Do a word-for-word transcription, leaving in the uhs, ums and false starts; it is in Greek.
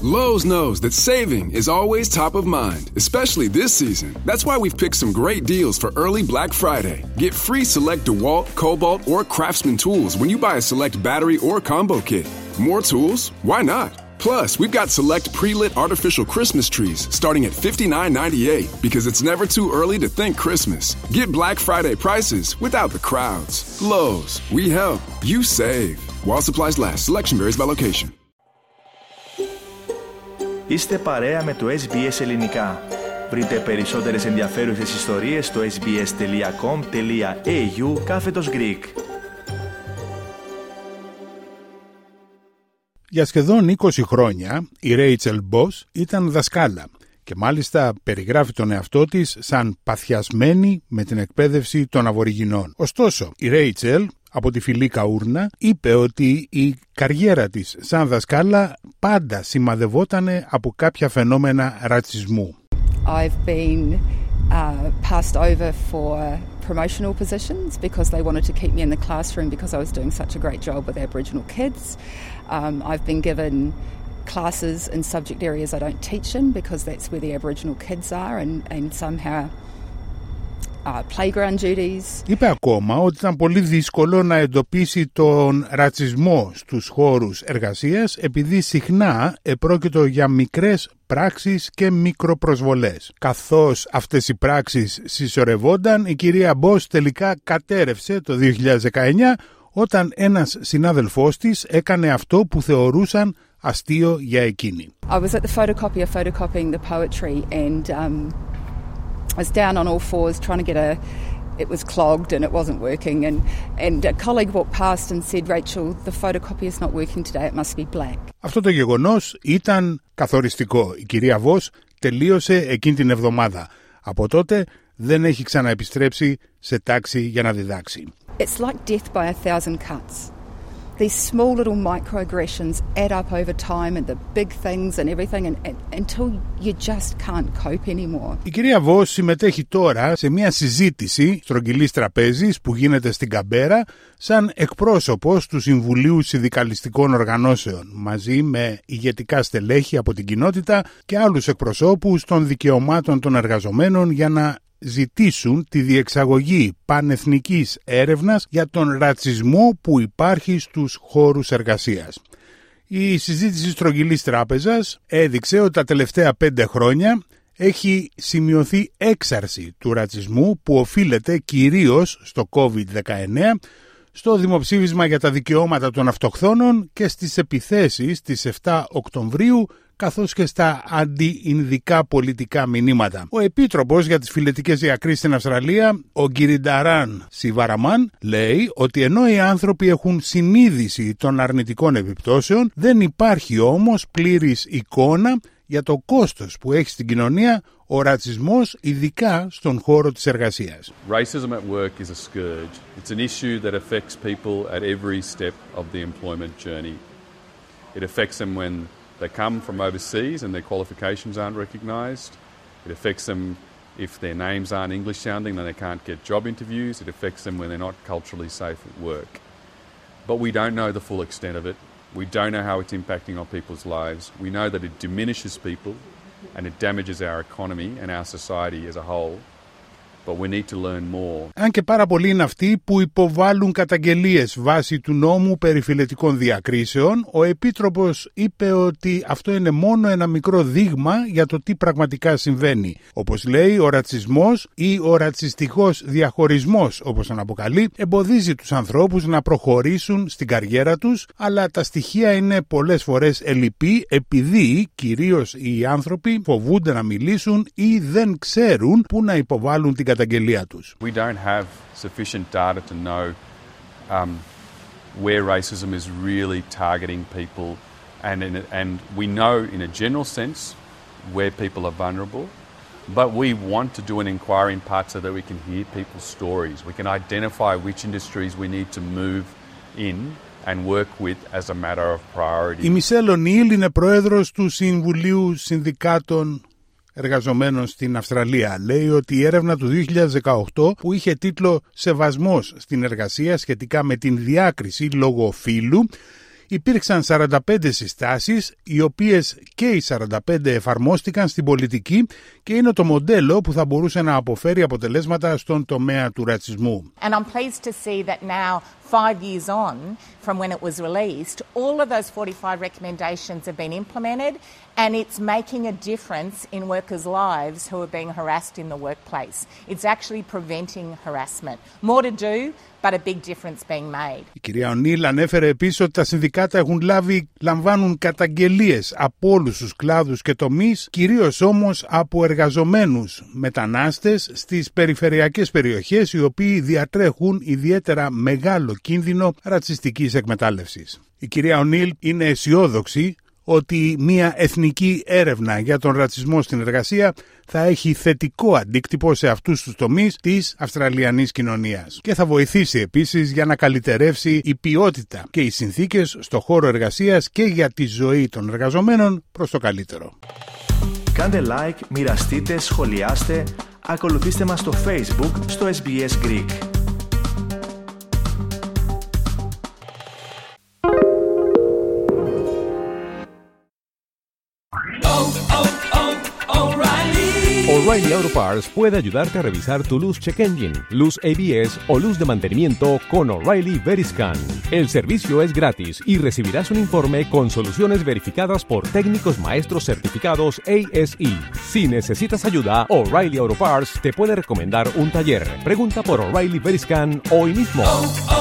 Lowe's knows that saving is always top of mind, especially this season. That's why we've picked some great deals for early Black Friday. Get free select DeWalt, Cobalt, or Craftsman tools when you buy a select battery or combo kit. More tools? Why not? Plus, we've got select pre-lit artificial Christmas trees starting at fifty-nine ninety-eight because it's never too early to think Christmas. Get Black Friday prices without the crowds. Lowe's, we help, you save. While supplies last, selection varies by location. Είστε παρέα με το ες μπι ες Ελληνικά. Βρείτε περισσότερες ενδιαφέρουσες ιστορίες στο sbs.com.au κάθετος Greek. Για σχεδόν είκοσι χρόνια η Rachel Boss ήταν δασκάλα και μάλιστα περιγράφει τον εαυτό της σαν παθιασμένη με την εκπαίδευση των Αβοριγινών. Ωστόσο, η Rachel από τη φυλή Καούρνα είπε ότι η καριέρα της σαν δασκάλα πάντα σημαδευόταν από κάποια φαινόμενα ρατσισμού. I've been uh, passed over for promotional positions because they wanted to keep me in the classroom because I was doing such a great job with Aboriginal kids. Um, I've been given classes in subject areas I don't teach in because that's where the Aboriginal kids are and, and somehow uh, playground duties. Είπε ακόμα ότι ήταν πολύ δύσκολο να εντοπίσει τον ρατσισμό στους χώρους εργασίας επειδή συχνά επρόκειτο για μικρές πράξεις και μικροπροσβολές. Καθώς αυτές οι πράξεις συσσωρευόνταν, η κυρία Boss τελικά κατέρευσε το δύο χιλιάδες δεκαεννιά όταν ένας συνάδελφός της έκανε αυτό που θεωρούσαν αστείο για εκείνη. I was at the photocopier photocopying the poetry and um, I was down on all fours trying to get a... It was clogged and it wasn't working and, and a colleague walked past and said, Rachel, the photocopy is not working today, it must be black. Αυτό το γεγονός ήταν καθοριστικό. Η κυρία Voss τελείωσε εκείνη την εβδομάδα. Από τότε δεν έχει ξαναεπιστρέψει σε τάξη για να διδάξει. It's like death by a thousand cuts. These small little microaggressions add up over time and the big things and everything and, and, until you just can't cope anymore. Η κυρία Voss συμμετέχει τώρα σε μια συζήτηση στρογγυλής τραπέζης που γίνεται στην Καμπέρα σαν εκπρόσωπος του Συμβουλίου Συνδικαλιστικών Οργανώσεων μαζί με ηγετικά στελέχη από την κοινότητα και άλλους εκπροσώπους των δικαιωμάτων των εργαζομένων για να ζητήσουν τη διεξαγωγή πανεθνικής έρευνας για τον ρατσισμό που υπάρχει στους χώρους εργασίας. Η συζήτηση στρογγυλής τράπεζας έδειξε ότι τα τελευταία πέντε χρόνια έχει σημειωθεί έξαρση του ρατσισμού που οφείλεται κυρίως στο κόβιντ δεκαεννιά, στο δημοψήφισμα για τα δικαιώματα των αυτοχθόνων και στις επιθέσεις της επτά Οκτωβρίου καθώς και στα αντι-ινδικά πολιτικά μηνύματα. Ο Επίτροπος για τις Φυλετικές Διακρίσεις στην Αυστραλία, ο Γκυρινταράν Σιβαραμάν, λέει ότι ενώ οι άνθρωποι έχουν συνείδηση των αρνητικών επιπτώσεων, δεν υπάρχει όμως πλήρης εικόνα για το κόστος που έχει στην κοινωνία ο ρατσισμός, ειδικά στον χώρο της εργασίας. Racism at work is a scourge. It's an issue that affects people at every step of the employment journey. It affects them when they come from overseas and their qualifications aren't recognised. It affects them if their names aren't English sounding, then they can't get job interviews. It affects them when they're not culturally safe at work. But we don't know the full extent of it. We don't know how it's impacting on people's lives. We know that it diminishes people and it damages our economy and our society as a whole. But we need to learn more. Αν και πάρα πολλοί είναι αυτοί που υποβάλλουν καταγγελίες βάσει του νόμου περί φυλετικών διακρίσεων, ο Επίτροπος είπε ότι αυτό είναι μόνο ένα μικρό δείγμα για το τι πραγματικά συμβαίνει. Όπως λέει, ο ρατσισμός ή ο ρατσιστικός διαχωρισμός, όπως τον αποκαλεί, εμποδίζει τους ανθρώπους να προχωρήσουν στην καριέρα τους, αλλά τα στοιχεία είναι πολλές φορές ελλειπή επειδή κυρίως οι άνθρωποι φοβούνται να μιλήσουν ή δεν ξέρουν πού να υποβάλουν την καταγγελία τους. We don't have sufficient data to know um, where racism is really targeting people and, in a, and we know in a general sense where people are vulnerable, but we want to do an inquiry in part so that we can hear people's stories. We can identify which industries we need to move in and work with as a matter of priority. Η Μισελ Ονίλ είναι πρόεδρος του Συμβουλίου Συνδικάτων Εργαζομένων στην Αυστραλία. Λέει ότι η έρευνα του δύο χιλιάδες δεκαοκτώ που είχε τίτλο «Σεβασμός στην εργασία» σχετικά με την διάκριση λόγω φύλου υπήρξαν σαράντα πέντε συστάσεις, οι οποίες και οι σαράντα πέντε εφαρμόστηκαν στην πολιτική και είναι το μοντέλο που θα μπορούσε να αποφέρει αποτελέσματα στον τομέα του ρατσισμού. And I'm pleased to see that now, five years on from when it was released, all of those forty-five recommendations have been implemented and it's making a difference in workers' lives who are being harassed in the workplace. It's actually preventing harassment. More to do, but a big difference being made. Η κυρία Ονίλ ανέφερε επίσης ότι τα συνδικάτα έχουν λάβει, λαμβάνουν καταγγελίες από όλους τους κλάδους και τομείς, κυρίως όμως από εργαζομένους μετανάστες στις περιφερειακές περιοχές, οι οποίοι διατρέχουν ιδιαίτερα μεγάλο κίνδυνο ρατσιστικής εκμετάλλευσης. Η κυρία Ονίλ είναι αισιόδοξη ότι μια εθνική έρευνα για τον ρατσισμό στην εργασία θα έχει θετικό αντίκτυπο σε αυτούς τους τομείς της αυστραλιανής κοινωνίας και θα βοηθήσει επίσης για να καλυτερεύσει η ποιότητα και οι συνθήκες στο χώρο εργασίας και για τη ζωή των εργαζομένων προς το καλύτερο. Κάντε like, μοιραστείτε, σχολιάστε, ακολουθήστε μας στο Facebook, στο ες μπι ες Greek. O'Reilly Auto Parts puede ayudarte a revisar tu luz check engine, luz A B S o luz de mantenimiento con O'Reilly Veriscan. El servicio es gratis y recibirás un informe con soluciones verificadas por técnicos maestros certificados A S E. Si necesitas ayuda, O'Reilly Auto Parts te puede recomendar un taller. Pregunta por O'Reilly Veriscan hoy mismo. Oh, oh.